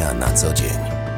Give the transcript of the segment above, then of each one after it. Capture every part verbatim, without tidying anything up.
Media na co dzień.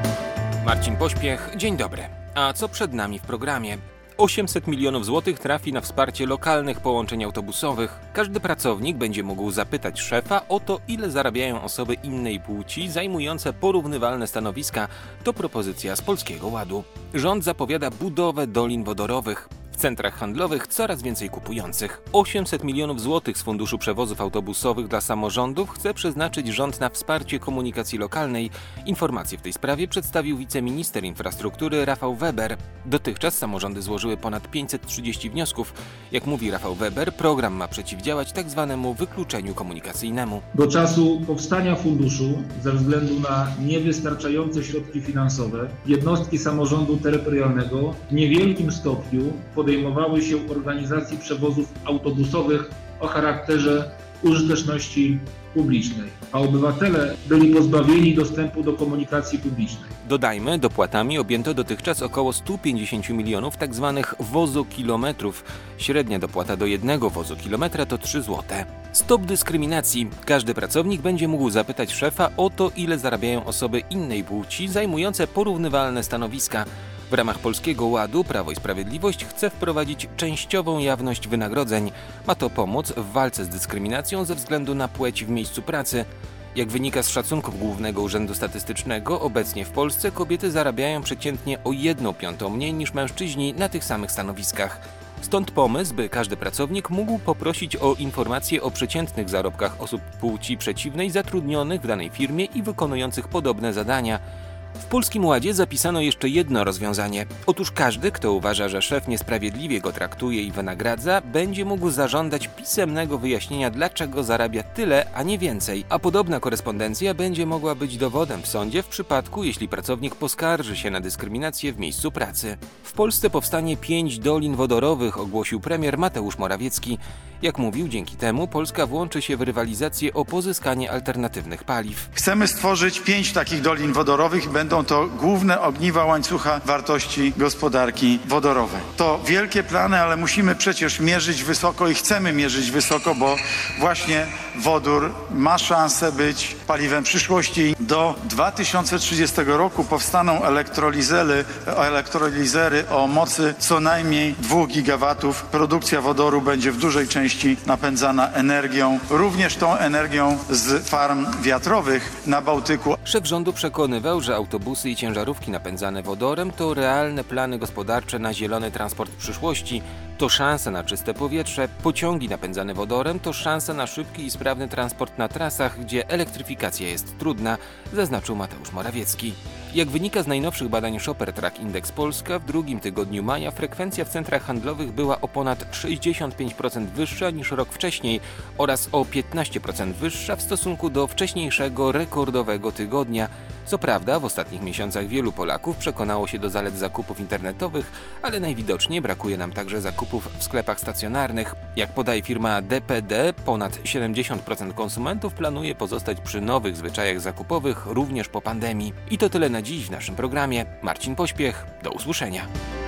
Marcin Pośpiech, dzień dobry. A co przed nami w programie? osiemset milionów złotych trafi na wsparcie lokalnych połączeń autobusowych. Każdy pracownik będzie mógł zapytać szefa o to, ile zarabiają osoby innej płci zajmujące porównywalne stanowiska. To propozycja z Polskiego Ładu. Rząd zapowiada budowę dolin wodorowych. W centrach handlowych coraz więcej kupujących. osiemset milionów złotych z Funduszu Przewozów Autobusowych dla samorządów chce przeznaczyć rząd na wsparcie komunikacji lokalnej. Informacje w tej sprawie przedstawił wiceminister infrastruktury Rafał Weber. Dotychczas samorządy złożyły ponad pięćset trzydzieści wniosków. Jak mówi Rafał Weber, program ma przeciwdziałać tzw. wykluczeniu komunikacyjnemu. Do czasu powstania funduszu, ze względu na niewystarczające środki finansowe, jednostki samorządu terytorialnego w niewielkim stopniu podejmowały się organizacji przewozów autobusowych o charakterze użyteczności publicznej, a obywatele byli pozbawieni dostępu do komunikacji publicznej. Dodajmy, dopłatami objęto dotychczas około sto pięćdziesiąt milionów tzw. wozokilometrów. Średnia dopłata do jednego wozokilometra to trzy złote. Stop dyskryminacji. Każdy pracownik będzie mógł zapytać szefa o to, ile zarabiają osoby innej płci zajmujące porównywalne stanowiska. W ramach Polskiego Ładu Prawo i Sprawiedliwość chce wprowadzić częściową jawność wynagrodzeń. Ma to pomóc w walce z dyskryminacją ze względu na płeć w miejscu pracy. Jak wynika z szacunków Głównego Urzędu Statystycznego, obecnie w Polsce kobiety zarabiają przeciętnie o jedną piątą mniej niż mężczyźni na tych samych stanowiskach. Stąd pomysł, by każdy pracownik mógł poprosić o informacje o przeciętnych zarobkach osób płci przeciwnej zatrudnionych w danej firmie i wykonujących podobne zadania. W Polskim Ładzie zapisano jeszcze jedno rozwiązanie. Otóż każdy, kto uważa, że szef niesprawiedliwie go traktuje i wynagradza, będzie mógł zażądać pisemnego wyjaśnienia, dlaczego zarabia tyle, a nie więcej. A podobna korespondencja będzie mogła być dowodem w sądzie w przypadku, jeśli pracownik poskarży się na dyskryminację w miejscu pracy. W Polsce powstanie pięć dolin wodorowych, ogłosił premier Mateusz Morawiecki. Jak mówił, dzięki temu Polska włączy się w rywalizację o pozyskanie alternatywnych paliw. Chcemy stworzyć pięć takich dolin wodorowych i będą to główne ogniwa łańcucha wartości gospodarki wodorowej. To wielkie plany, ale musimy przecież mierzyć wysoko i chcemy mierzyć wysoko, bo właśnie wodór ma szansę być paliwem przyszłości. Do dwa tysiące trzydziestego roku powstaną elektrolizery, elektrolizery o mocy co najmniej dwóch gigawatów. Produkcja wodoru będzie w dużej części napędzana energią, również tą energią z farm wiatrowych na Bałtyku. Szef rządu przekonywał, że autobusy i ciężarówki napędzane wodorem to realne plany gospodarcze na zielony transport w przyszłości, to szansa na czyste powietrze, pociągi napędzane wodorem to szansa na szybki i sprawny transport na trasach, gdzie elektryfikacja jest trudna, zaznaczył Mateusz Morawiecki. Jak wynika z najnowszych badań Shopper Track Index Polska, w drugim tygodniu maja frekwencja w centrach handlowych była o ponad sześćdziesiąt pięć procent wyższa niż rok wcześniej oraz o piętnaście procent wyższa w stosunku do wcześniejszego rekordowego tygodnia. Co prawda w ostatnich miesiącach wielu Polaków przekonało się do zalet zakupów internetowych, ale najwidoczniej brakuje nam także zakupów w sklepach stacjonarnych. Jak podaje firma D P D, ponad siedemdziesiąt procent konsumentów planuje pozostać przy nowych zwyczajach zakupowych również po pandemii. I to tyle na dziś w naszym programie. Marcin Pośpiech, do usłyszenia.